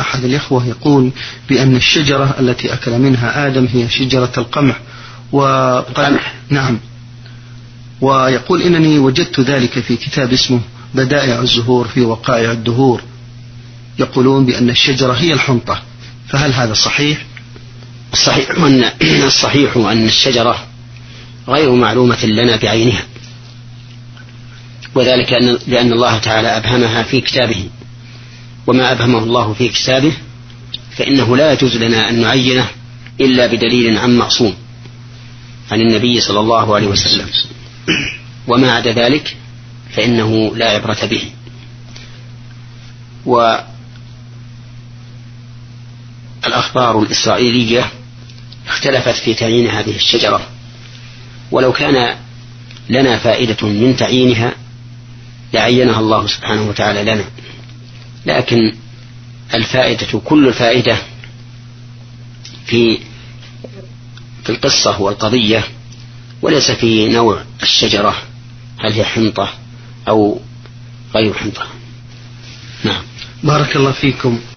أحد الإخوة يقول بأن الشجرة التي أكل منها آدم هي شجرة القمح نعم، ويقول إنني وجدت ذلك في كتاب اسمه بدائع الزهور في وقائع الدهور، يقولون بأن الشجرة هي الحنطة، فهل هذا صحيح؟ الصحيح أن الشجرة غير معلومة لنا بعينها، وذلك لأن الله تعالى أبهمها في كتابه، وما أبهمه الله في كتابه فإنه لا يجوز لنا أن نعينه إلا بدليل عن معصوم عن النبي صلى الله عليه وسلم، وما عدا ذلك فإنه لا عبرة به. والأخبار الإسرائيلية اختلفت في تعيين هذه الشجرة، ولو كان لنا فائدة من تعيينها لعينها الله سبحانه وتعالى لنا، لكن الفائدة كل الفائدة في القصة والقضية، وليس في نوع الشجرة هل هي حنطة أو غير حنطة. نعم. بارك الله فيكم.